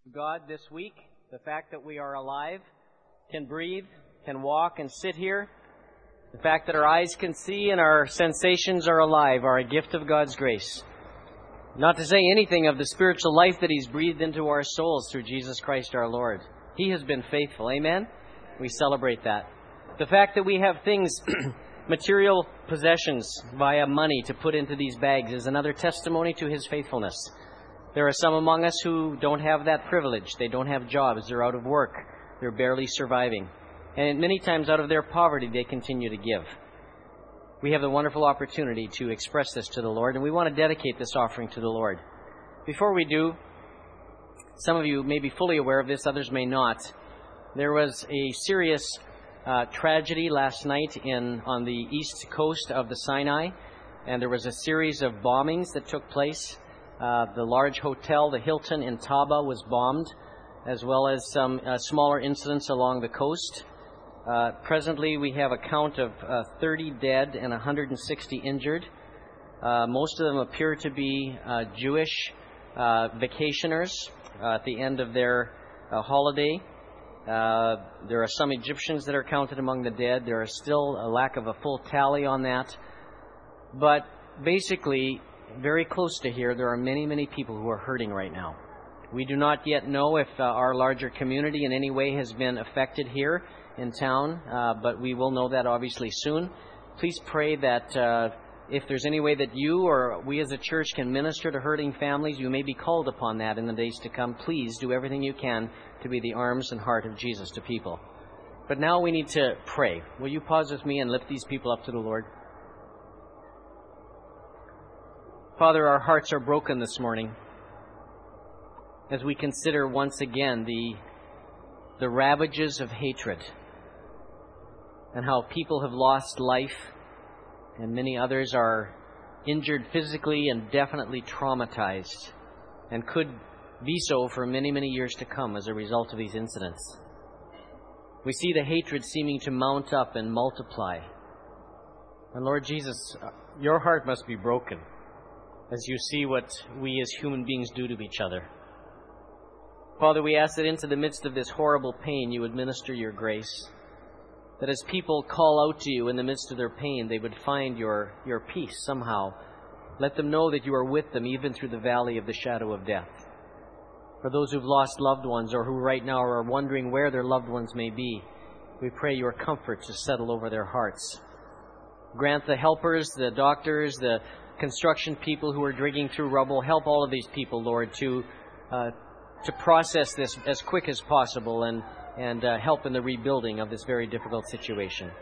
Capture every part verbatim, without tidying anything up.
God this week. The fact that we are alive, can breathe, can walk and sit here. The fact that our eyes can see and our sensations are alive are a gift of God's grace. Not to say anything of the spiritual life that He's breathed into our souls through Jesus Christ our Lord. He has been faithful. Amen? We celebrate that. The fact that we have things, material possessions via money to put into these bags is another testimony to His faithfulness. There are some among us who don't have that privilege. They don't have jobs. They're out of work. They're barely surviving. And many times out of their poverty, they continue to give. We have the wonderful opportunity to express this to the Lord, and we want to dedicate this offering to the Lord. Before we do, some of you may be fully aware of this, others may not. There was a serious uh, tragedy last night in on the east coast of the Sinai, and there was a series of bombings that took place. Uh, the large hotel, the Hilton in Taba, was bombed, as well as some uh, smaller incidents along the coast. Uh, presently, we have a count of uh, thirty dead and one hundred sixty injured. Uh, most of them appear to be uh, Jewish uh, vacationers uh, at the end of their uh, holiday. Uh, there are some Egyptians that are counted among the dead. There is still a lack of a full tally on that. But basically, very close to here, there are many, many people who are hurting right now. We do not yet know if uh, our larger community in any way has been affected here in town, uh, but we will know that obviously soon. Please pray that uh, if there's any way that you or we as a church can minister to hurting families, you may be called upon that in the days to come. Please do everything you can to be the arms and heart of Jesus to people. But now we need to pray. Will you pause with me and lift these people up to the Lord? Father, our hearts are broken this morning as we consider once again the the ravages of hatred and how people have lost life and many others are injured physically and definitely traumatized and could be so for many, many years to come as a result of these incidents. We see the hatred seeming to mount up and multiply. And Lord Jesus, your heart must be broken as you see what we as human beings do to each other. Father, we ask that into the midst of this horrible pain, you would minister your grace. That as people call out to you in the midst of their pain, they would find your, your peace somehow. Let them know that you are with them even through the valley of the shadow of death. For those who've lost loved ones or who right now are wondering where their loved ones may be, we pray your comfort to settle over their hearts. Grant the helpers, the doctors, the construction people who are digging through rubble, help all of these people, Lord, to uh, to process this as quick as possible and, and uh, help in the rebuilding of this very difficult situation.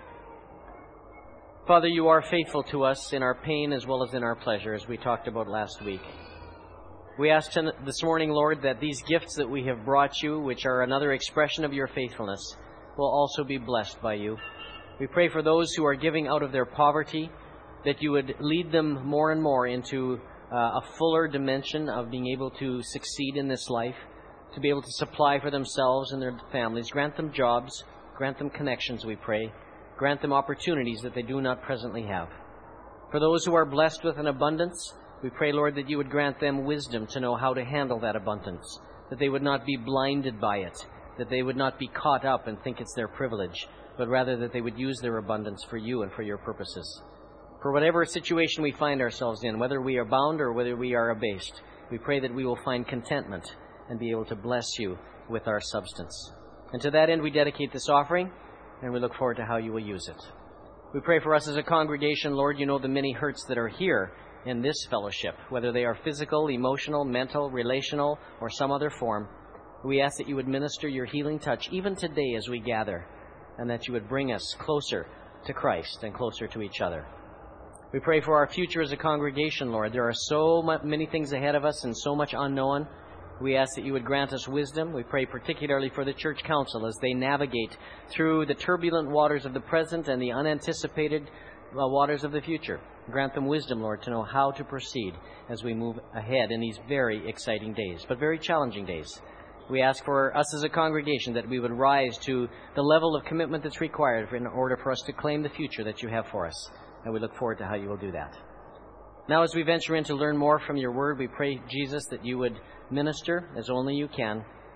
Father, you are faithful to us in our pain as well as in our pleasure, as we talked about last week. We ask this morning, Lord, that these gifts that we have brought you, which are another expression of your faithfulness, will also be blessed by you. We pray for those who are giving out of their poverty, that you would lead them more and more into uh, a fuller dimension of being able to succeed in this life, to be able to supply for themselves and their families. Grant them jobs, grant them connections, we pray. Grant them opportunities that they do not presently have. For those who are blessed with an abundance, we pray, Lord, that you would grant them wisdom to know how to handle that abundance, that they would not be blinded by it, that they would not be caught up and think it's their privilege, but rather that they would use their abundance for you and for your purposes. For whatever situation we find ourselves in, whether we are bound or whether we are abased, we pray that we will find contentment and be able to bless you with our substance. And to that end, we dedicate this offering, and we look forward to how you will use it. We pray for us as a congregation, Lord. You know the many hurts that are here in this fellowship, whether they are physical, emotional, mental, relational, or some other form. We ask that you would minister your healing touch even today as we gather, and that you would bring us closer to Christ and closer to each other. We pray for our future as a congregation, Lord. There are so many things ahead of us and so much unknown. We ask that you would grant us wisdom. We pray particularly for the church council as they navigate through the turbulent waters of the present and the unanticipated waters of the future. Grant them wisdom, Lord, to know how to proceed as we move ahead in these very exciting days, but very challenging days. We ask for us as a congregation that we would rise to the level of commitment that's required in order for us to claim the future that you have for us. And we look forward to how you will do that. Now, as we venture in to learn more from your word, we pray, Jesus, that you would minister as only you can,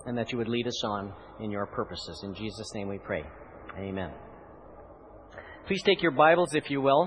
and that you would lead us on in your purposes. In Jesus' name we pray. Amen. Please take your Bibles, if you will,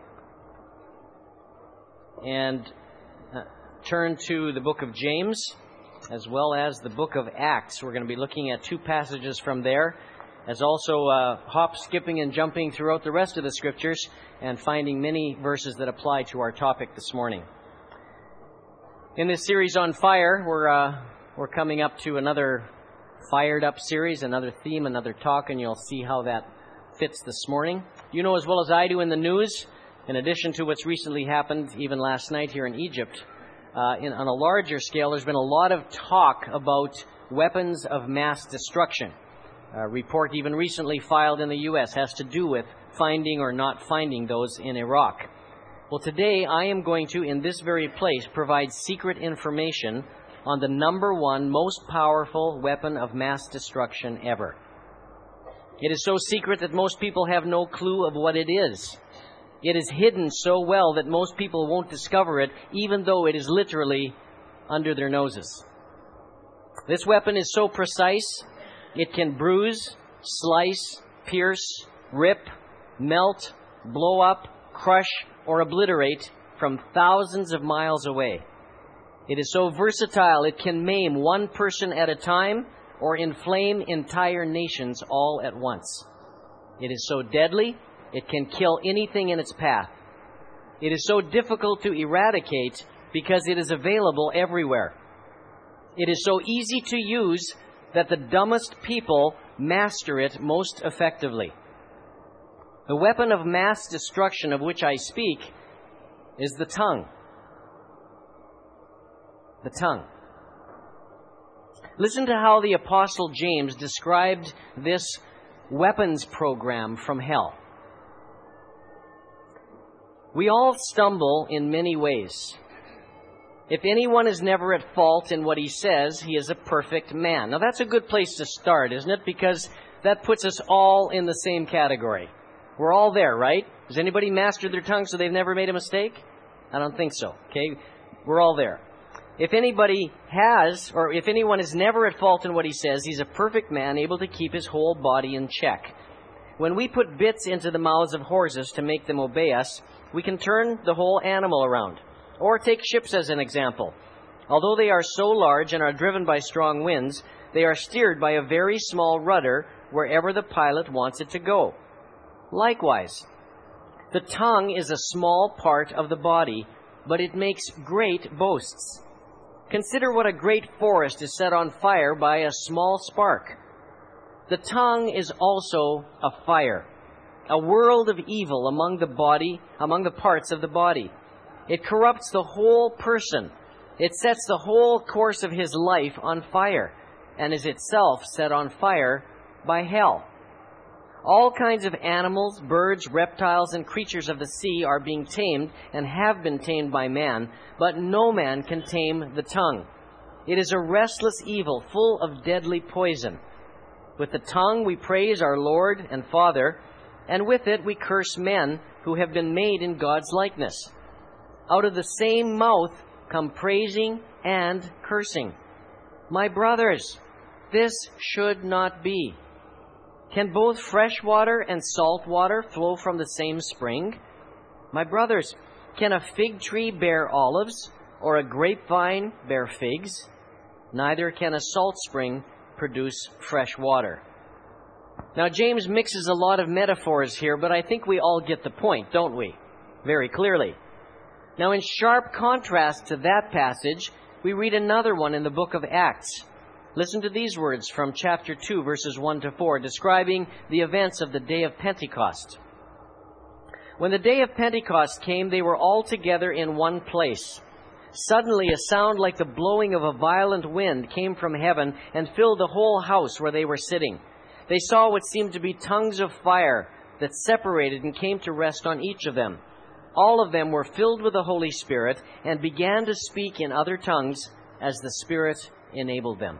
and uh, turn to the book of James, as well as the book of Acts. We're going to be looking at two passages from there, as also uh, hop, skipping, and jumping throughout the rest of the Scriptures, and finding many verses that apply to our topic this morning. In this series on fire, we're uh, we're coming up to another fired up series, another theme, another talk, and you'll see how that fits this morning. You know as well as I do in the news, in addition to what's recently happened, even last night here in Egypt, uh, in, on a larger scale, there's been a lot of talk about weapons of mass destruction. A report even recently filed in the U S has to do with finding or not finding those in Iraq. Well, today I am going to, in this very place, provide secret information on the number one most powerful weapon of mass destruction ever. It is so secret that most people have no clue of what it is. It is hidden so well that most people won't discover it, even though it is literally under their noses. This weapon is so precise, it can bruise, slice, pierce, rip, melt, blow up, crush, or obliterate from thousands of miles away. It is so versatile, it can maim one person at a time or inflame entire nations all at once. It is so deadly, it can kill anything in its path. It is so difficult to eradicate because it is available everywhere. It is so easy to use that the dumbest people master it most effectively. The weapon of mass destruction of which I speak is the tongue. The tongue. Listen to how the Apostle James described this weapons program from hell. We all stumble in many ways. If anyone is never at fault in what he says, he is a perfect man. Now that's a good place to start, isn't it? Because that puts us all in the same category. We're all there, right? Has anybody mastered their tongue so they've never made a mistake? I don't think so, okay? We're all there. If anybody has, or if anyone is never at fault in what he says, he's a perfect man, able to keep his whole body in check. When we put bits into the mouths of horses to make them obey us, we can turn the whole animal around. Or take ships as an example. Although they are so large and are driven by strong winds, they are steered by a very small rudder wherever the pilot wants it to go. Likewise, the tongue is a small part of the body, but it makes great boasts. Consider what a great forest is set on fire by a small spark. The tongue is also a fire, a world of evil among the body, among the parts of the body. It corrupts the whole person. It sets the whole course of his life on fire, and is itself set on fire by hell. All kinds of animals, birds, reptiles, and creatures of the sea are being tamed and have been tamed by man, but no man can tame the tongue. It is a restless evil full of deadly poison. With the tongue we praise our Lord and Father, and with it we curse men who have been made in God's likeness. Out of the same mouth come praising and cursing. My brothers, this should not be. Can both fresh water and salt water flow from the same spring? My brothers, can a fig tree bear olives, or a grapevine bear figs? Neither can a salt spring produce fresh water. Now, James mixes a lot of metaphors here, but I think we all get the point, don't we? Very clearly. Now, in sharp contrast to that passage, we read another one in the book of Acts. Listen to these words from chapter two, verses one to four, describing the events of the day of Pentecost. When the day of Pentecost came, they were all together in one place. Suddenly, a sound like the blowing of a violent wind came from heaven and filled the whole house where they were sitting. They saw what seemed to be tongues of fire that separated and came to rest on each of them. All of them were filled with the Holy Spirit and began to speak in other tongues as the Spirit enabled them.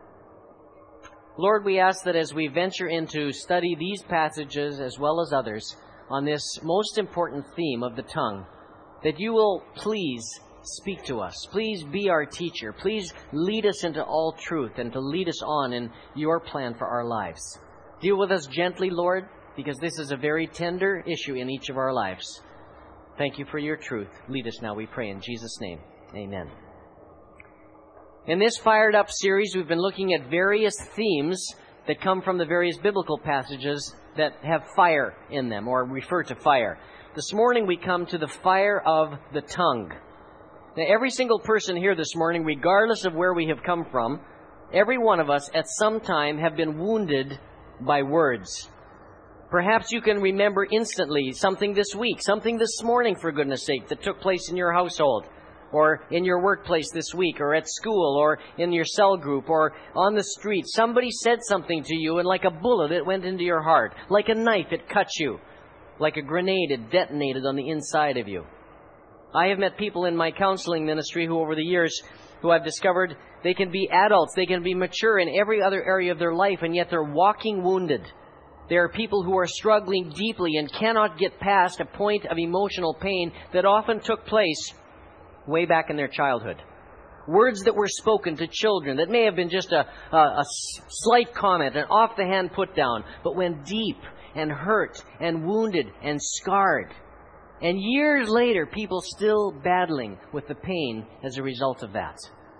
Lord, we ask that as we venture into study these passages as well as others on this most important theme of the tongue, that you will please speak to us. Please be our teacher. Please lead us into all truth and to lead us on in your plan for our lives. Deal with us gently, Lord, because this is a very tender issue in each of our lives. Thank you for your truth. Lead us now, we pray, in Jesus' name. Amen. In this Fired Up series, we've been looking at various themes that come from the various biblical passages that have fire in them or refer to fire. This morning we come to the fire of the tongue. Now, every single person here this morning, regardless of where we have come from, every one of us at some time have been wounded by words. Perhaps you can remember instantly something this week, something this morning, for goodness sake, that took place in your household, or in your workplace this week, or at school, or in your cell group, or on the street. Somebody said something to you, and like a bullet, it went into your heart. Like a knife, it cut you. Like a grenade, it detonated on the inside of you. I have met people in my counseling ministry who, over the years, who I've discovered they can be adults, they can be mature in every other area of their life, and yet they're walking wounded. There are people who are struggling deeply and cannot get past a point of emotional pain that often took place way back in their childhood. Words that were spoken to children that may have been just a, a, a slight comment, an off-the-hand put-down, but went deep and hurt and wounded and scarred. And years later, people still battling with the pain as a result of that.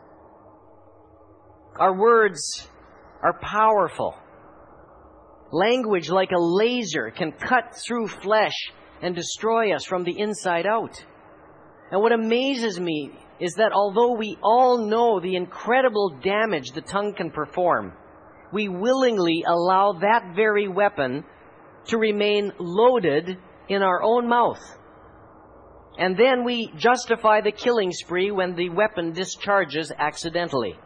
Our words are powerful. Language, like a laser, can cut through flesh and destroy us from the inside out. And what amazes me is that although we all know the incredible damage the tongue can perform, we willingly allow that very weapon to remain loaded in our own mouth. And then we justify the killing spree when the weapon discharges accidentally.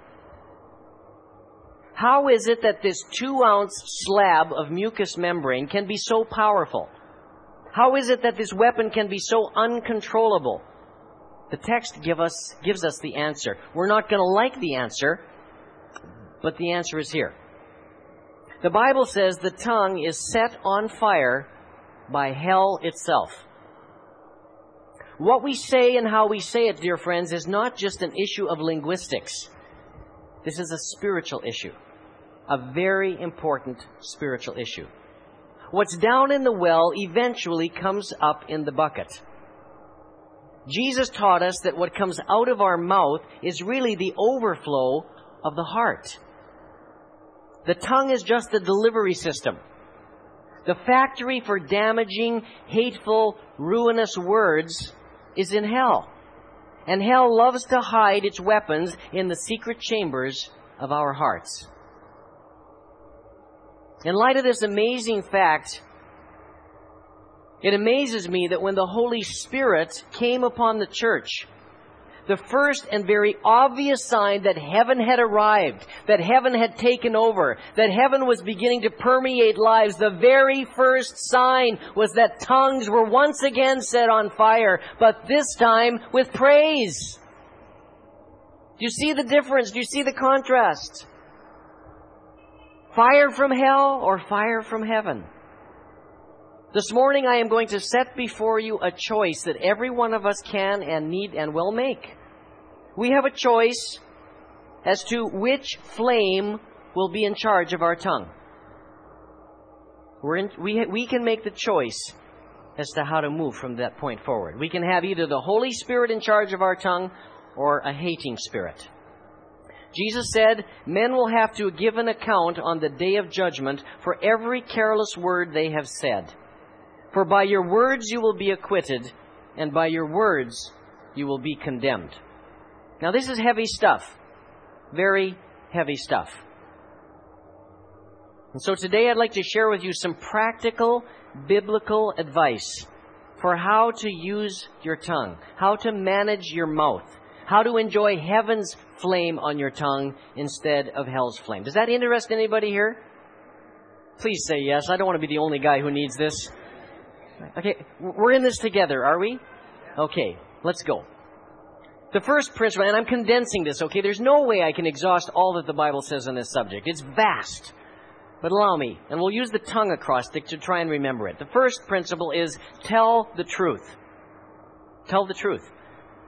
How is it that this two-ounce slab of mucous membrane can be so powerful? How is it that this weapon can be so uncontrollable? The text give us, gives us the answer. We're not going to like the answer, but the answer is here. The Bible says the tongue is set on fire by hell itself. What we say and how we say it, dear friends, is not just an issue of linguistics. This is a spiritual issue. A very important spiritual issue. What's down in the well eventually comes up in the bucket. Jesus taught us that what comes out of our mouth is really the overflow of the heart. The tongue is just the delivery system. The factory for damaging, hateful, ruinous words is in hell. And hell loves to hide its weapons in the secret chambers of our hearts. In light of this amazing fact, it amazes me that when the Holy Spirit came upon the church, the first and very obvious sign that heaven had arrived, that heaven had taken over, that heaven was beginning to permeate lives, the very first sign was that tongues were once again set on fire, but this time with praise. Do you see the difference? Do you see the contrast? Fire from hell or fire from heaven? This morning I am going to set before you a choice that every one of us can and need and will make. We have a choice as to which flame will be in charge of our tongue. We're in, we, we can make the choice as to how to move from that point forward. We can have either the Holy Spirit in charge of our tongue or a hating spirit. Jesus said, men will have to give an account on the day of judgment for every careless word they have said. For by your words you will be acquitted, and by your words you will be condemned. Now this is heavy stuff. Very heavy stuff. And so today I'd like to share with you some practical biblical advice for how to use your tongue, how to manage your mouth, how to enjoy heaven's flame on your tongue instead of hell's flame. Does that interest anybody here? Please say yes. I don't want to be the only guy who needs this. Okay, we're in this together, are we? Okay, let's go. The first principle, and I'm condensing this, okay? There's no way I can exhaust all that the Bible says on this subject. It's vast. But allow me, and we'll use the tongue acrostic to try and remember it. The first principle is tell the truth. Tell the truth.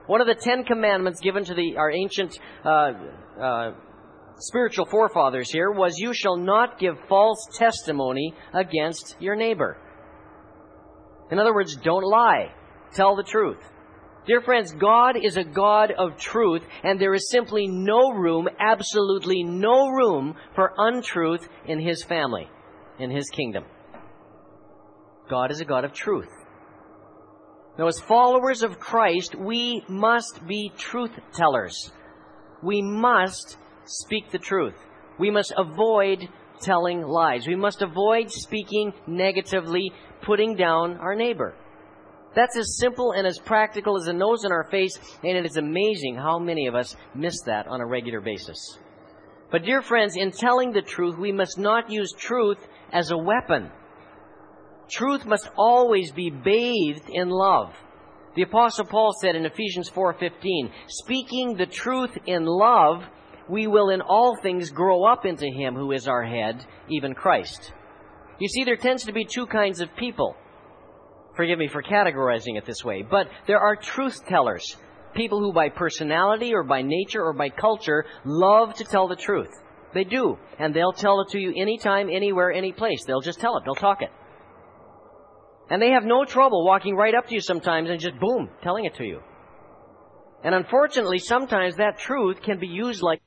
One of the Ten Commandments given to the our ancient uh, uh, spiritual forefathers here was, you shall not give false testimony against your neighbor. In other words, don't lie. Tell the truth. Dear friends, God is a God of truth, and there is simply no room, absolutely no room for untruth in His family, in His kingdom. God is a God of truth. Now, as followers of Christ, we must be truth tellers. We must speak the truth. We must avoid telling lies. We must avoid speaking negatively, putting down our neighbor. That's as simple and as practical as a nose in our face, and it is amazing how many of us miss that on a regular basis. But dear friends, in telling the truth, we must not use truth as a weapon. Truth must always be bathed in love. The Apostle Paul said in Ephesians four fifteen, speaking the truth in love, we will in all things grow up into Him who is our head, even Christ. You see, there tends to be two kinds of people. Forgive me for categorizing it this way, but there are truth tellers, people who by personality or by nature or by culture love to tell the truth. They do, and they'll tell it to you anytime, anywhere, any place. They'll just tell it. They'll talk it. And they have no trouble walking right up to you sometimes and just, boom, telling it to you. And unfortunately, sometimes that truth can be used like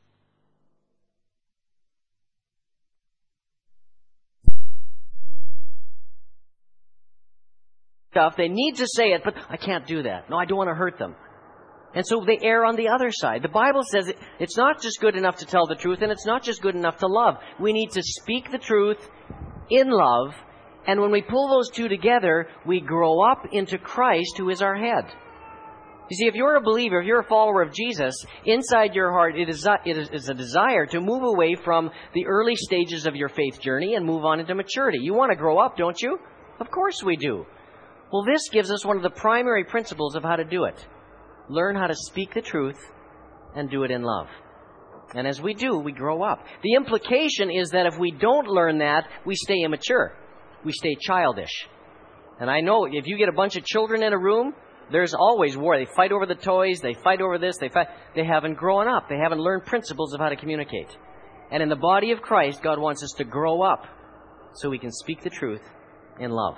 stuff. They need to say it, but I can't do that. No, I don't want to hurt them. And so they err on the other side. The Bible says it, it's not just good enough to tell the truth, and it's not just good enough to love. We need to speak the truth in love, and when we pull those two together, we grow up into Christ, who is our head. You see, if you're a believer, if you're a follower of Jesus, inside your heart it is, a, it is a desire to move away from the early stages of your faith journey and move on into maturity. You want to grow up, don't you? Of course we do. Well, this gives us one of the primary principles of how to do it. Learn how to speak the truth and do it in love. And as we do, we grow up. The implication is that if we don't learn that, we stay immature. We stay childish. And I know if you get a bunch of children in a room, there's always war. They fight over the toys. They fight over this. They fight. They haven't grown up. They haven't learned principles of how to communicate. And in the body of Christ, God wants us to grow up so we can speak the truth in love.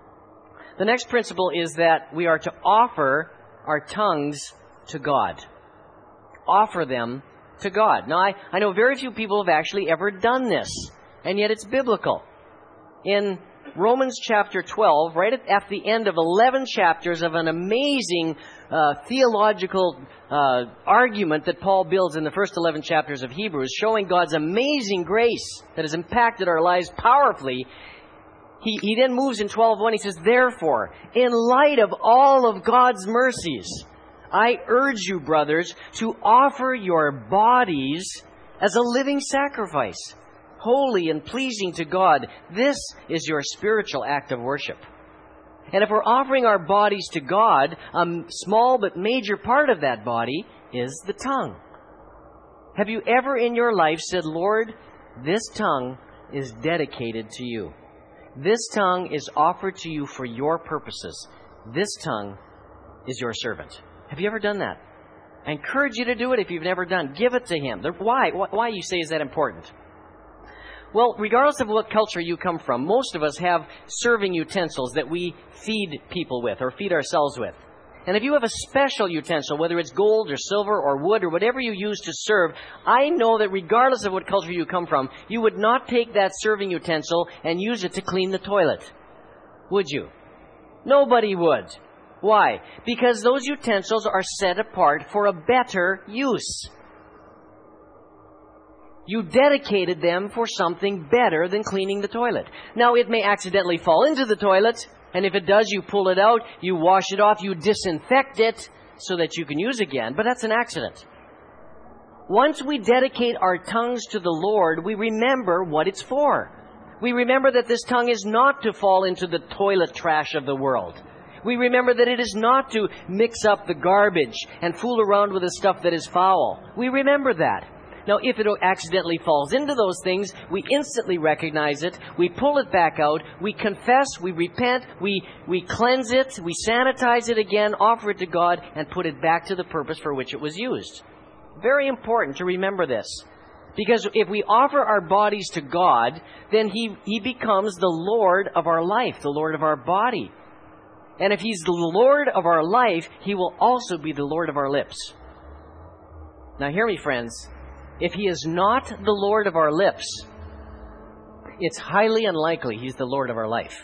The next principle is that we are to offer our tongues to God. Offer them to God. Now, I, I know very few people have actually ever done this, and yet it's biblical. In Romans chapter twelve, right at, at the end of eleven chapters of an amazing uh, theological uh, argument that Paul builds in the first eleven chapters of Hebrews, showing God's amazing grace that has impacted our lives powerfully, He, he then moves in twelve one, he says, therefore, in light of all of God's mercies, I urge you, brothers, to offer your bodies as a living sacrifice, holy and pleasing to God. This is your spiritual act of worship. And if we're offering our bodies to God, a small but major part of that body is the tongue. Have you ever in your life said, Lord, this tongue is dedicated to you. This tongue is offered to you for your purposes. This tongue is your servant. Have you ever done that? I encourage you to do it if you've never done. Give it to Him. Why? Why you say is that important? Well, regardless of what culture you come from, most of us have serving utensils that we feed people with or feed ourselves with. And if you have a special utensil, whether it's gold or silver or wood or whatever you use to serve, I know that regardless of what culture you come from, you would not take that serving utensil and use it to clean the toilet. Would you? Nobody would. Why? Because those utensils are set apart for a better use. You dedicated them for something better than cleaning the toilet. Now, it may accidentally fall into the toilet, and if it does, you pull it out, you wash it off, you disinfect it so that you can use again. But that's an accident. Once we dedicate our tongues to the Lord, we remember what it's for. We remember that this tongue is not to fall into the toilet trash of the world. We remember that it is not to mix up the garbage and fool around with the stuff that is foul. We remember that. Now, if it accidentally falls into those things, we instantly recognize it, we pull it back out, we confess, we repent, we, we cleanse it, we sanitize it again, offer it to God, and put it back to the purpose for which it was used. Very important to remember this. Because if we offer our bodies to God, then He, He becomes the Lord of our life, the Lord of our body. And if He's the Lord of our life, He will also be the Lord of our lips. Now hear me, friends. If He is not the Lord of our lips, it's highly unlikely He's the Lord of our life.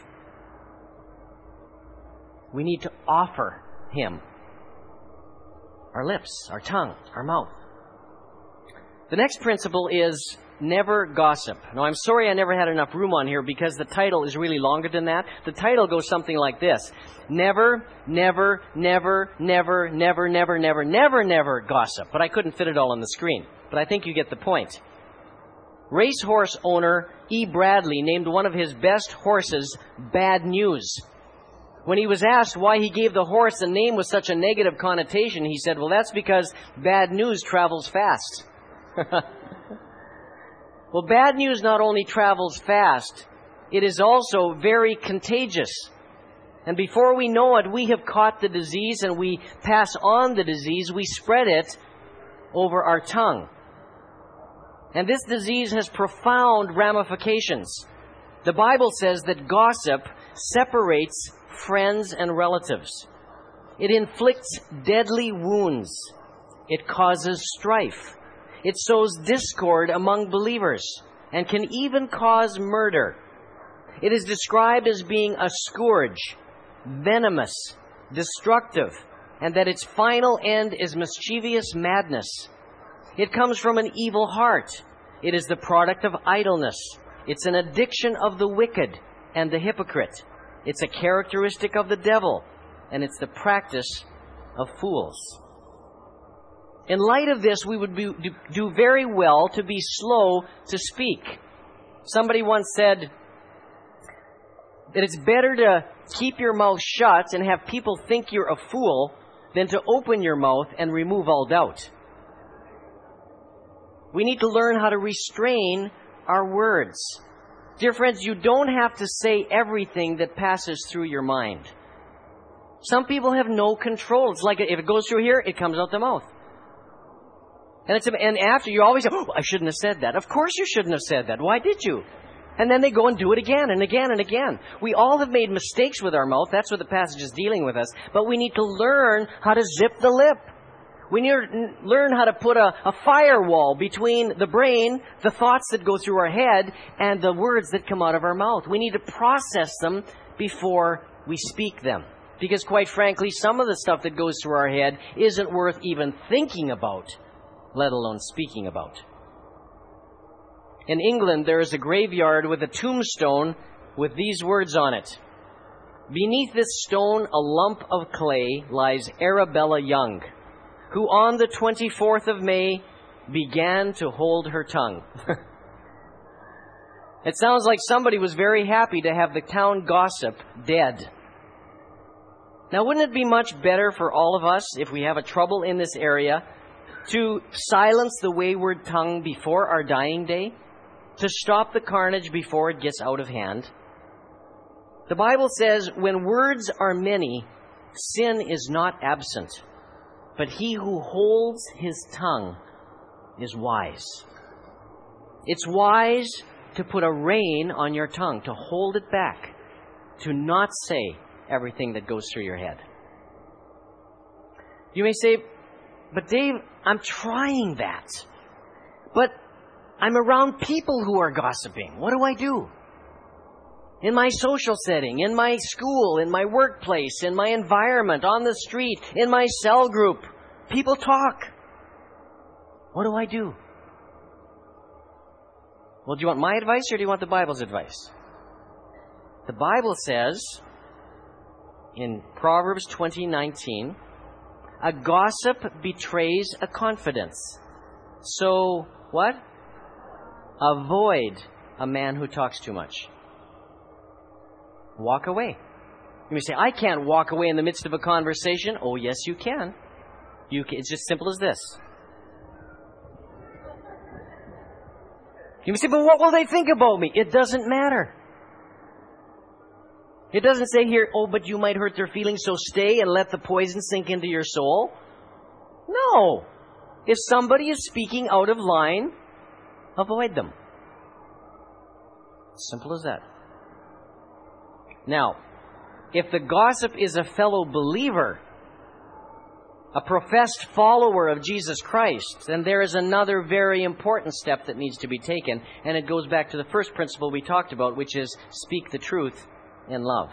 We need to offer Him our lips, our tongue, our mouth. The next principle is never gossip. Now, I'm sorry I never had enough room on here because the title is really longer than that. The title goes something like this. Never, never, never, never, never, never, never, never, never gossip. But I couldn't fit it all on the screen. But I think you get the point. Racehorse owner E. Bradley named one of his best horses Bad News. When he was asked why he gave the horse a name with such a negative connotation, he said, well, that's because bad news travels fast. Well, bad news not only travels fast, it is also very contagious. And before we know it, we have caught the disease and we pass on the disease. We spread it over our tongue. And this disease has profound ramifications. The Bible says that gossip separates friends and relatives. It inflicts deadly wounds. It causes strife. It sows discord among believers and can even cause murder. It is described as being a scourge, venomous, destructive, and that its final end is mischievous madness. It comes from an evil heart. It is the product of idleness. It's an addiction of the wicked and the hypocrite. It's a characteristic of the devil, and it's the practice of fools. In light of this, we would be, do very well to be slow to speak. Somebody once said that it's better to keep your mouth shut and have people think you're a fool than to open your mouth and remove all doubt. We need to learn how to restrain our words. Dear friends, you don't have to say everything that passes through your mind. Some people have no control. It's like if it goes through here, it comes out the mouth. And, it's, and after, you always say, oh, I shouldn't have said that. Of course you shouldn't have said that. Why did you? And then they go and do it again and again and again. We all have made mistakes with our mouth. That's what the passage is dealing with us. But we need to learn how to zip the lip. We need to learn how to put a, a firewall between the brain, the thoughts that go through our head, and the words that come out of our mouth. We need to process them before we speak them. Because quite frankly, some of the stuff that goes through our head isn't worth even thinking about, let alone speaking about. In England, there is a graveyard with a tombstone with these words on it. Beneath this stone, a lump of clay, lies Arabella Young, who on the twenty-fourth of May began to hold her tongue. It sounds like somebody was very happy to have the town gossip dead. Now, wouldn't it be much better for all of us, if we have a trouble in this area, to silence the wayward tongue before our dying day? To stop the carnage before it gets out of hand? The Bible says, when words are many, sin is not absent. But he who holds his tongue is wise. It's wise to put a rein on your tongue, to hold it back, to not say everything that goes through your head. You may say, but Dave, I'm trying that. But I'm around people who are gossiping. What do I do? In my social setting, in my school, in my workplace, in my environment, on the street, in my cell group, people talk. What do I do? Well, do you want my advice or do you want the Bible's advice? The Bible says in Proverbs twenty nineteen, a gossip betrays a confidence. So, what? Avoid a man who talks too much. Walk away. You may say, I can't walk away in the midst of a conversation. Oh, yes, you can. You can. It's just simple as this. You may say, but what will they think about me? It doesn't matter. It doesn't say here, oh, but you might hurt their feelings, so stay and let the poison sink into your soul. No. If somebody is speaking out of line, avoid them. Simple as that. Now, if the gossip is a fellow believer, a professed follower of Jesus Christ, then there is another very important step that needs to be taken, and it goes back to the first principle we talked about, which is speak the truth in love.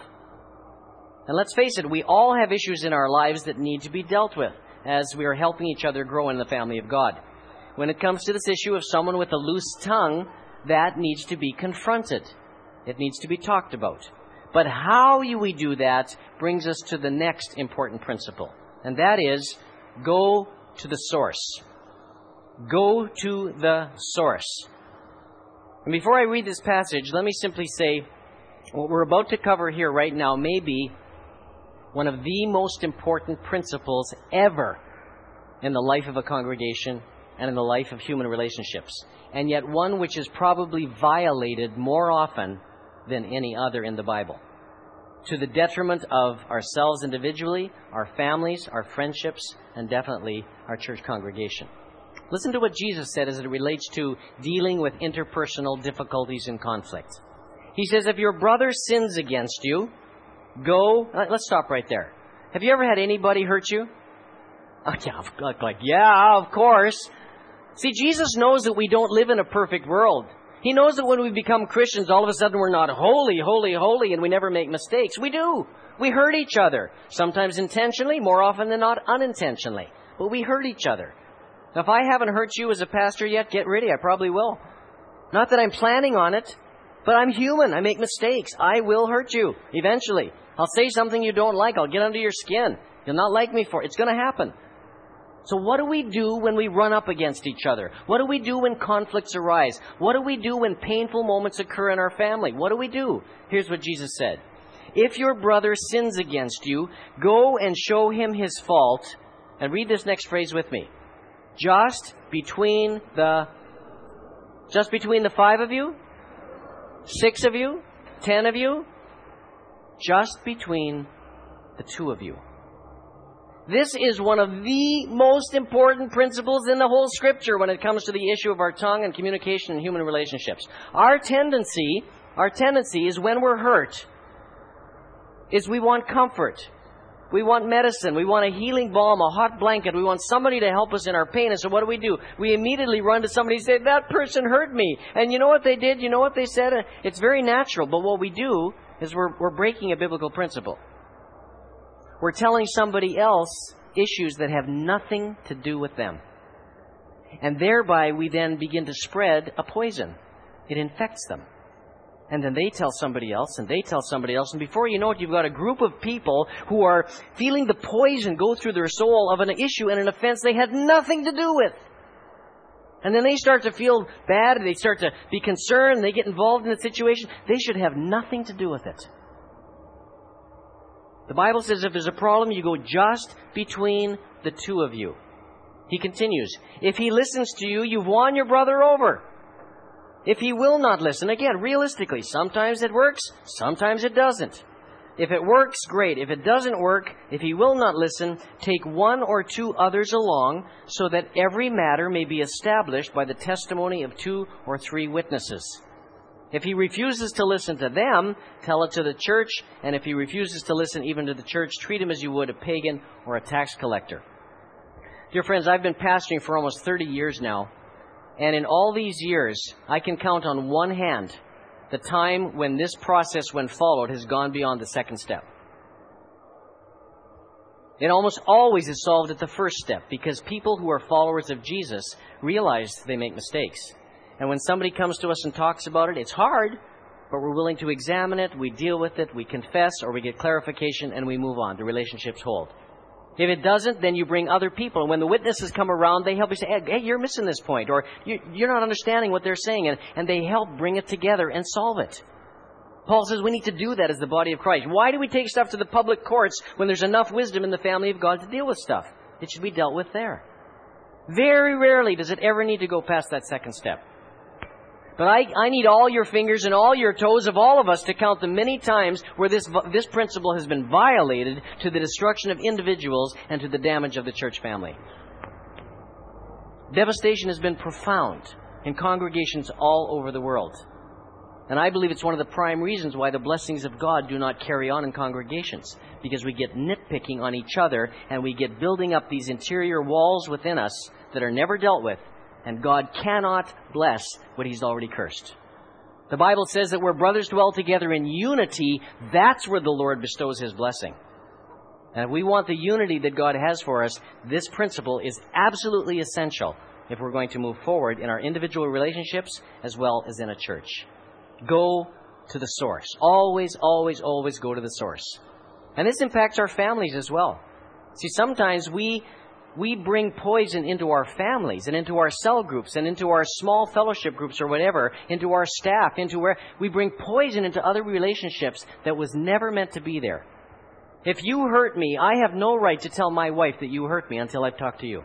And let's face it, we all have issues in our lives that need to be dealt with as we are helping each other grow in the family of God. When it comes to this issue of someone with a loose tongue, that needs to be confronted. It needs to be talked about. But how we do that brings us to the next important principle, and that is, go to the source. Go to the source. And before I read this passage, let me simply say, what we're about to cover here right now may be one of the most important principles ever in the life of a congregation and in the life of human relationships, and yet one which is probably violated more often than any other in the Bible, to the detriment of ourselves individually, our families, our friendships, and definitely our church congregation. Listen to what Jesus said as it relates to dealing with interpersonal difficulties and conflict. He says, if your brother sins against you, go... Let's stop right there. Have you ever had anybody hurt you? Oh, yeah, like, yeah, of course. See, Jesus knows that we don't live in a perfect world. He knows that when we become Christians, all of a sudden we're not holy, holy, holy, and we never make mistakes. We do. We hurt each other. Sometimes intentionally, more often than not unintentionally. But we hurt each other. Now, if I haven't hurt you as a pastor yet, get ready. I probably will. Not that I'm planning on it, but I'm human. I make mistakes. I will hurt you eventually. I'll say something you don't like. I'll get under your skin. You'll not like me for it. It's going to happen. So what do we do when we run up against each other? What do we do when conflicts arise? What do we do when painful moments occur in our family? What do we do? Here's what Jesus said. If your brother sins against you, go and show him his fault. And read this next phrase with me. Just between the... Just between the five of you? Six of you? Ten of you? Just between the two of you. This is one of the most important principles in the whole Scripture when it comes to the issue of our tongue and communication and human relationships. Our tendency, our tendency is when we're hurt, is we want comfort. We want medicine. We want a healing balm, a hot blanket. We want somebody to help us in our pain. And so what do we do? We immediately run to somebody and say, that person hurt me. And you know what they did? You know what they said? It's very natural. But what we do is we're, we're breaking a biblical principle. We're telling somebody else issues that have nothing to do with them. And thereby we then begin to spread a poison. It infects them. And then they tell somebody else, and they tell somebody else. And before you know it, you've got a group of people who are feeling the poison go through their soul of an issue and an offense they had nothing to do with. And then they start to feel bad, and they start to be concerned, and they get involved in the situation. They should have nothing to do with it. The Bible says if there's a problem, you go just between the two of you. He continues, if he listens to you, you've won your brother over. If he will not listen, again, realistically, sometimes it works, sometimes it doesn't. If it works, great. If it doesn't work, if he will not listen, take one or two others along so that every matter may be established by the testimony of two or three witnesses. If he refuses to listen to them, tell it to the church. And if he refuses to listen even to the church, treat him as you would a pagan or a tax collector. Dear friends, I've been pastoring for almost thirty years now. And in all these years, I can count on one hand the time when this process, when followed, has gone beyond the second step. It almost always is solved at the first step because people who are followers of Jesus realize they make mistakes. And when somebody comes to us and talks about it, it's hard, but we're willing to examine it, we deal with it, we confess, or we get clarification, and we move on. The relationships hold. If it doesn't, then you bring other people. And when the witnesses come around, they help you say, hey, you're missing this point, or you're not understanding what they're saying, and, and they help bring it together and solve it. Paul says we need to do that as the body of Christ. Why do we take stuff to the public courts when there's enough wisdom in the family of God to deal with stuff? It should be dealt with there. Very rarely does it ever need to go past that second step. But I, I need all your fingers and all your toes of all of us to count the many times where this, this principle has been violated to the destruction of individuals and to the damage of the church family. Devastation has been profound in congregations all over the world. And I believe it's one of the prime reasons why the blessings of God do not carry on in congregations. Because we get nitpicking on each other and we get building up these interior walls within us that are never dealt with. And God cannot bless what He's already cursed. The Bible says that where brothers dwell together in unity, that's where the Lord bestows His blessing. And if we want the unity that God has for us, this principle is absolutely essential if we're going to move forward in our individual relationships as well as in a church. Go to the source. Always, always, always go to the source. And this impacts our families as well. See, sometimes we we bring poison into our families and into our cell groups and into our small fellowship groups or whatever, into our staff, into where we bring poison into other relationships that was never meant to be there. If you hurt me, I have no right to tell my wife that you hurt me until I've talked to you.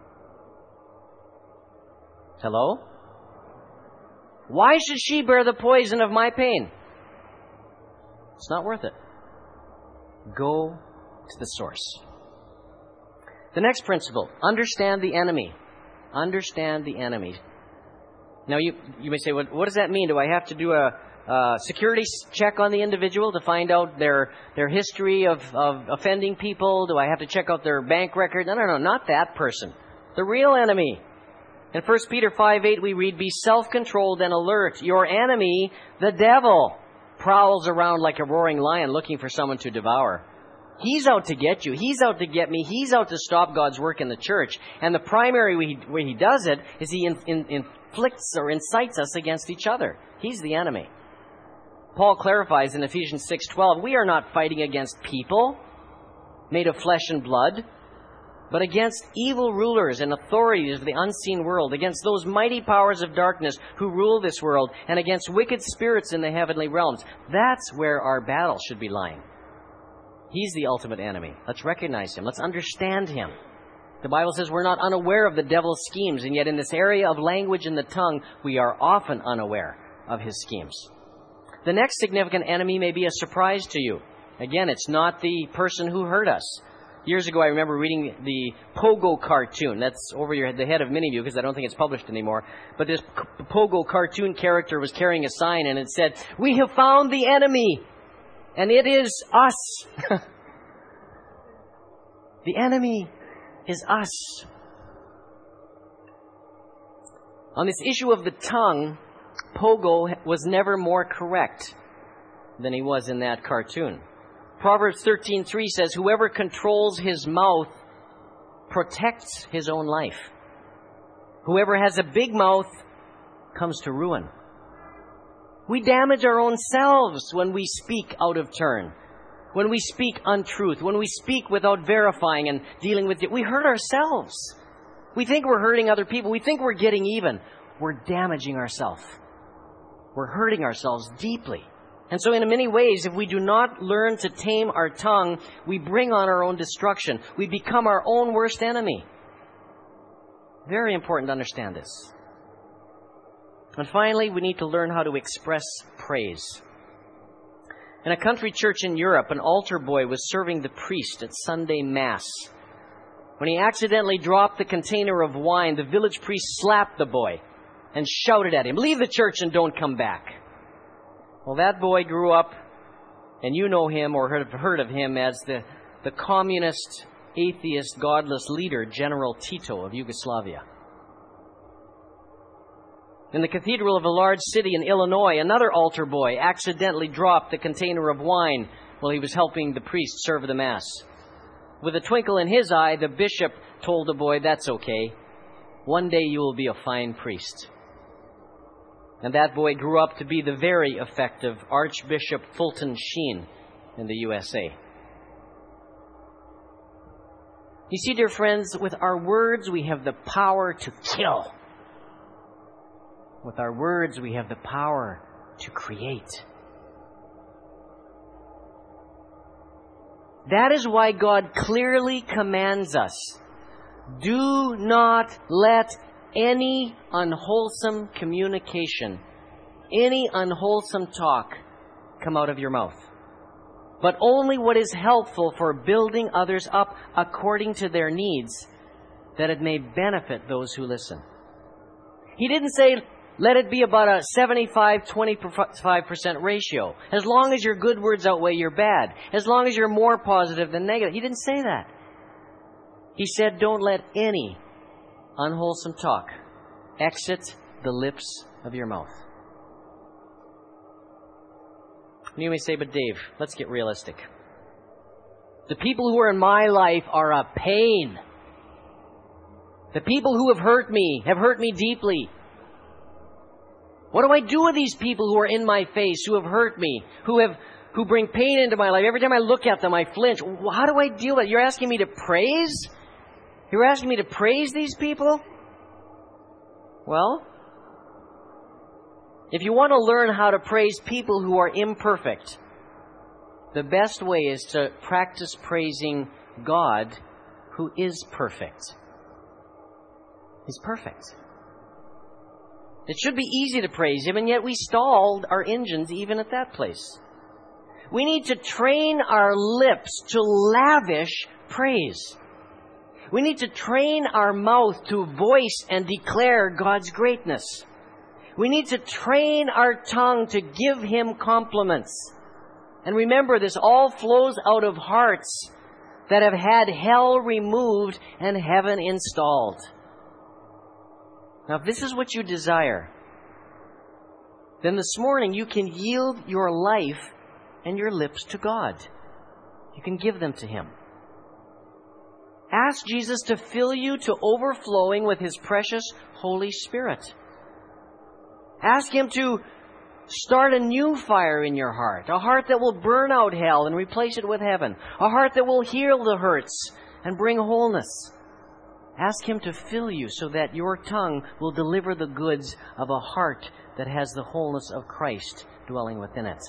Hello? Why should she bear the poison of my pain? It's not worth it. Go to the source. The next principle, understand the enemy. Understand the enemy. Now, you you may say, well, what does that mean? Do I have to do a, a security check on the individual to find out their their history of, of offending people? Do I have to check out their bank record? No, no, no, not that person. The real enemy. In First Peter five eight we read, be self-controlled and alert. Your enemy, the devil, prowls around like a roaring lion looking for someone to devour. He's out to get you. He's out to get me. He's out to stop God's work in the church. And the primary way he, way he does it is he in, in, inflicts or incites us against each other. He's the enemy. Paul clarifies in Ephesians six twelve, we are not fighting against people made of flesh and blood, but against evil rulers and authorities of the unseen world, against those mighty powers of darkness who rule this world, and against wicked spirits in the heavenly realms. That's where our battle should be lying. He's the ultimate enemy. Let's recognize Him. Let's understand Him. The Bible says we're not unaware of the devil's schemes, and yet in this area of language and the tongue, we are often unaware of his schemes. The next significant enemy may be a surprise to you. Again, it's not the person who hurt us. Years ago, I remember reading the Pogo cartoon. That's over your, the head of many of you because I don't think it's published anymore. But this Pogo cartoon character was carrying a sign and it said, we have found the enemy, and it is us. The enemy is us. On this issue of the tongue, Pogo was never more correct than he was in that cartoon. Proverbs thirteen three says, whoever controls his mouth protects his own life. Whoever has a big mouth comes to ruin. We damage our own selves when we speak out of turn, when we speak untruth, when we speak without verifying and dealing with it. We hurt ourselves. We think we're hurting other people. We think we're getting even. We're damaging ourselves. We're hurting ourselves deeply. And so in many ways, if we do not learn to tame our tongue, we bring on our own destruction. We become our own worst enemy. Very important to understand this. And finally, we need to learn how to express praise. In a country church in Europe, an altar boy was serving the priest at Sunday Mass. When he accidentally dropped the container of wine, the village priest slapped the boy and shouted at him, leave the church and don't come back. Well, that boy grew up, and you know him or have heard of him as the, the communist, atheist, godless leader, General Tito of Yugoslavia. In the cathedral of a large city in Illinois, another altar boy accidentally dropped the container of wine while he was helping the priest serve the Mass. With a twinkle in his eye, the bishop told the boy, that's okay. One day you will be a fine priest. And that boy grew up to be the very effective Archbishop Fulton Sheen in the U S A. You see, dear friends, with our words we have the power to kill. With our words we have the power to create. That is why God clearly commands us, do not let any unwholesome communication any unwholesome talk come out of your mouth, but only what is helpful for building others up according to their needs, that it may benefit those who listen. He didn't say, let it be about a seventy-five twenty-five percent ratio. As long as your good words outweigh your bad. As long as you're more positive than negative. He didn't say that. He said, don't let any unwholesome talk exit the lips of your mouth. And you may say, but Dave, let's get realistic. The people who are in my life are a pain. The people who have hurt me have hurt me deeply. What do I do with these people who are in my face, who have hurt me, who have who bring pain into my life? Every time I look at them, I flinch. How do I deal with it? You're asking me to praise? You're asking me to praise these people? Well, if you want to learn how to praise people who are imperfect, the best way is to practice praising God, who is perfect. He's perfect. It should be easy to praise Him, and yet we stalled our engines even at that place. We need to train our lips to lavish praise. We need to train our mouth to voice and declare God's greatness. We need to train our tongue to give Him compliments. And remember, this all flows out of hearts that have had hell removed and heaven installed. Now, if this is what you desire, then this morning you can yield your life and your lips to God. You can give them to Him. Ask Jesus to fill you to overflowing with His precious Holy Spirit. Ask Him to start a new fire in your heart, a heart that will burn out hell and replace it with heaven, a heart that will heal the hurts and bring wholeness. Ask Him to fill you so that your tongue will deliver the goods of a heart that has the wholeness of Christ dwelling within it.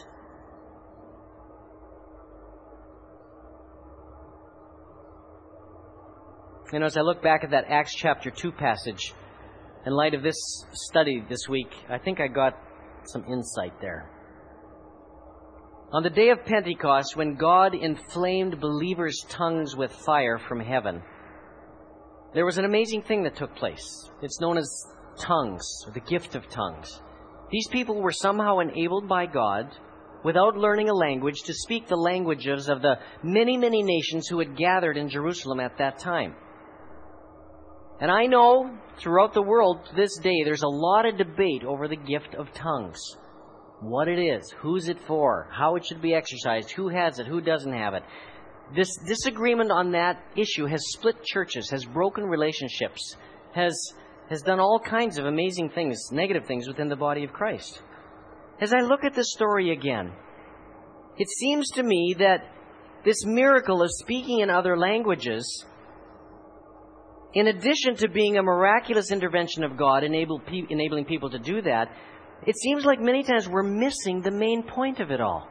You know, as I look back at that Acts chapter two passage, in light of this study this week, I think I got some insight there. On the day of Pentecost, when God inflamed believers' tongues with fire from heaven, there was an amazing thing that took place. It's known as tongues, or the gift of tongues. These people were somehow enabled by God, without learning a language, to speak the languages of the many, many nations who had gathered in Jerusalem at that time. And I know throughout the world to this day, there's a lot of debate over the gift of tongues. What it is, who's it for, how it should be exercised, who has it, who doesn't have it. This disagreement on that issue has split churches, has broken relationships, has, has done all kinds of amazing things, negative things within the body of Christ. As I look at this story again, it seems to me that this miracle of speaking in other languages, in addition to being a miraculous intervention of God, enable, enabling people to do that, it seems like many times we're missing the main point of it all.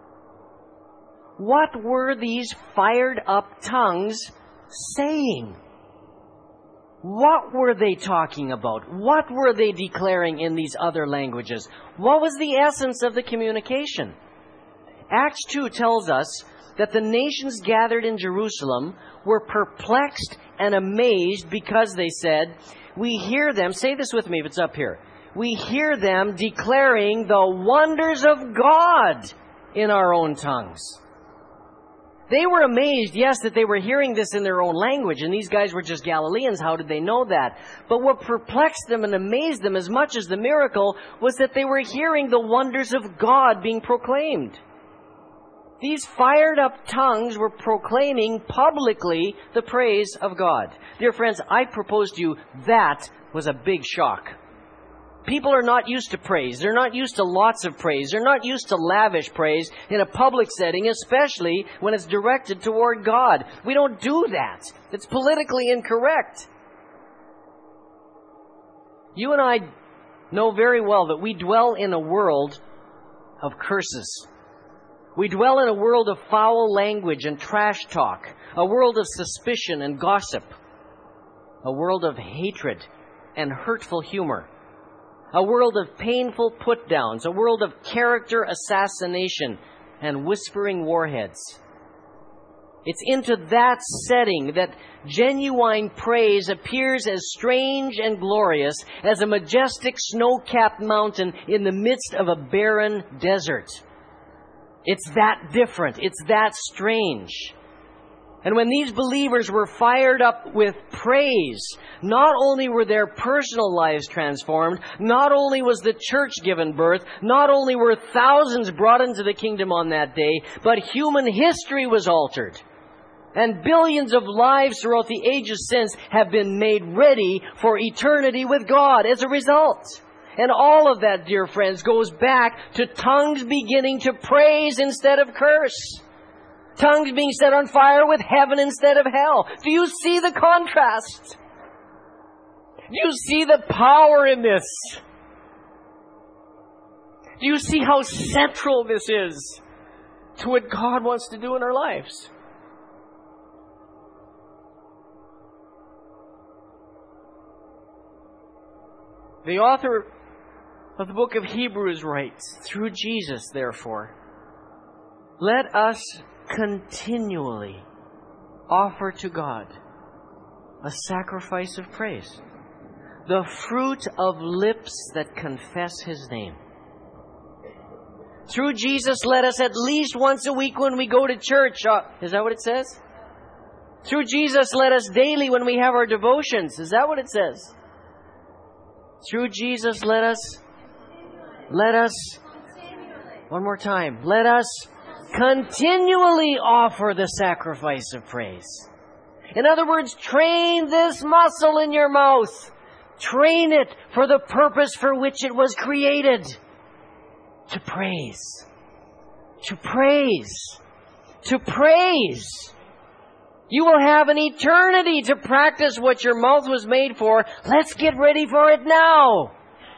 What were these fired up tongues saying? What were they talking about? What were they declaring in these other languages? What was the essence of the communication? Acts two tells us that the nations gathered in Jerusalem were perplexed and amazed because they said, we hear them, say this with me if it's up here, we hear them declaring the wonders of God in our own tongues. They were amazed, yes, that they were hearing this in their own language, and these guys were just Galileans. How did they know that? But what perplexed them and amazed them as much as the miracle was that they were hearing the wonders of God being proclaimed. These fired up tongues were proclaiming publicly the praise of God. Dear friends, I propose to you that was a big shock. People are not used to praise. They're not used to lots of praise. They're not used to lavish praise in a public setting, especially when it's directed toward God. We don't do that. It's politically incorrect. You and I know very well that we dwell in a world of curses. We dwell in a world of foul language and trash talk, a world of suspicion and gossip, a world of hatred and hurtful humor, a world of painful put-downs, a world of character assassination and whispering warheads. It's into that setting that genuine praise appears as strange and glorious as a majestic snow-capped mountain in the midst of a barren desert. It's that different. It's that strange. And when these believers were fired up with praise, not only were their personal lives transformed, not only was the church given birth, not only were thousands brought into the kingdom on that day, but human history was altered. And billions of lives throughout the ages since have been made ready for eternity with God as a result. And all of that, dear friends, goes back to tongues beginning to praise instead of curse. Tongues being set on fire with heaven instead of hell. Do you see the contrast? Do you see the power in this? Do you see how central this is to what God wants to do in our lives? The author of the book of Hebrews writes, through Jesus, therefore, let us continually offer to God a sacrifice of praise, the fruit of lips that confess His name. Through Jesus, let us at least once a week when we go to church. Uh, is that what it says? Through Jesus, let us daily when we have our devotions. Is that what it says? Through Jesus, let us, let us, one more time, let us continually offer the sacrifice of praise. In other words, train this muscle in your mouth. Train it for the purpose for which it was created. To praise. To praise. To praise. You will have an eternity to practice what your mouth was made for. Let's get ready for it now.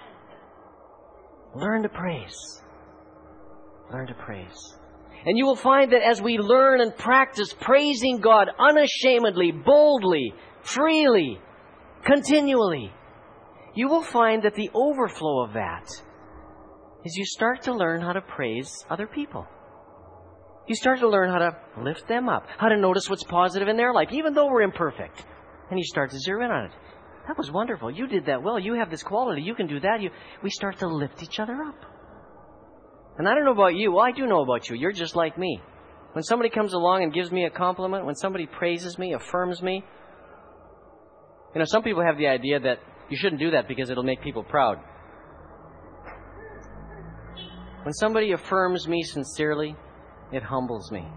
Learn to praise. Learn to praise. And you will find that as we learn and practice praising God unashamedly, boldly, freely, continually, you will find that the overflow of that is you start to learn how to praise other people. You start to learn how to lift them up, how to notice what's positive in their life, even though we're imperfect. And you start to zero in on it. That was wonderful. You did that well. You have this quality. You can do that. You, we start to lift each other up. And I don't know about you. Well, I do know about you. You're just like me. When somebody comes along and gives me a compliment, when somebody praises me, affirms me, you know, some people have the idea that you shouldn't do that because it'll make people proud. When somebody affirms me sincerely, it humbles me.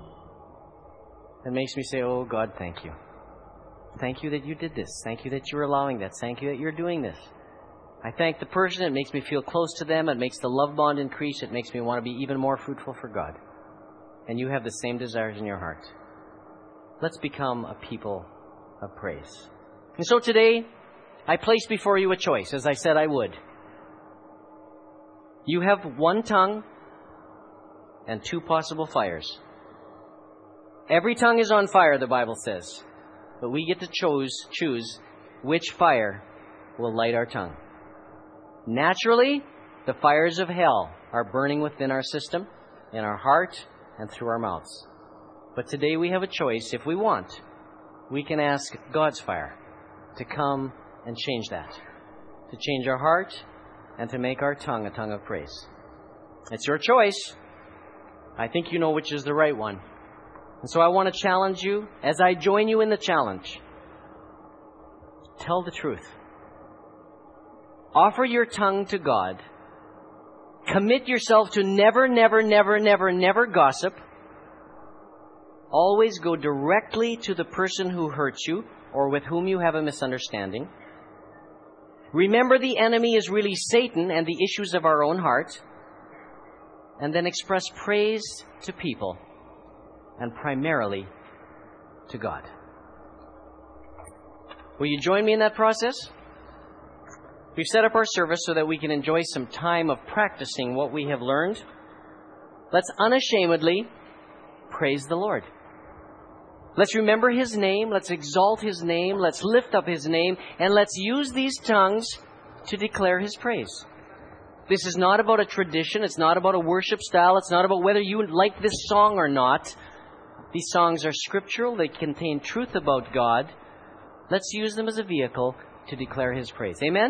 It makes me say, oh, God, thank you. Thank you that you did this. Thank you that you're allowing that. Thank you that you're doing this. I thank the person. It makes me feel close to them. It makes the love bond increase. It makes me want to be even more fruitful for God. And you have the same desires in your heart. Let's become a people of praise. And so today, I place before you a choice, as I said I would. You have one tongue and two possible fires. Every tongue is on fire, the Bible says. But we get to choose, choose which fire will light our tongue. Naturally, the fires of hell are burning within our system, in our heart, and through our mouths. But today we have a choice. If we want, we can ask God's fire to come and change that. To change our heart and to make our tongue a tongue of praise. It's your choice. I think you know which is the right one. And so I want to challenge you, as I join you in the challenge, tell the truth. Offer your tongue to God. Commit yourself to never, never, never, never, never gossip. Always go directly to the person who hurt you or with whom you have a misunderstanding. Remember, the enemy is really Satan and the issues of our own heart. And then express praise to people and primarily to God. Will you join me in that process? We've set up our service so that we can enjoy some time of practicing what we have learned. Let's unashamedly praise the Lord. Let's remember His name. Let's exalt His name. Let's lift up His name. And let's use these tongues to declare His praise. This is not about a tradition. It's not about a worship style. It's not about whether you like this song or not. These songs are scriptural. They contain truth about God. Let's use them as a vehicle to declare His praise. Amen?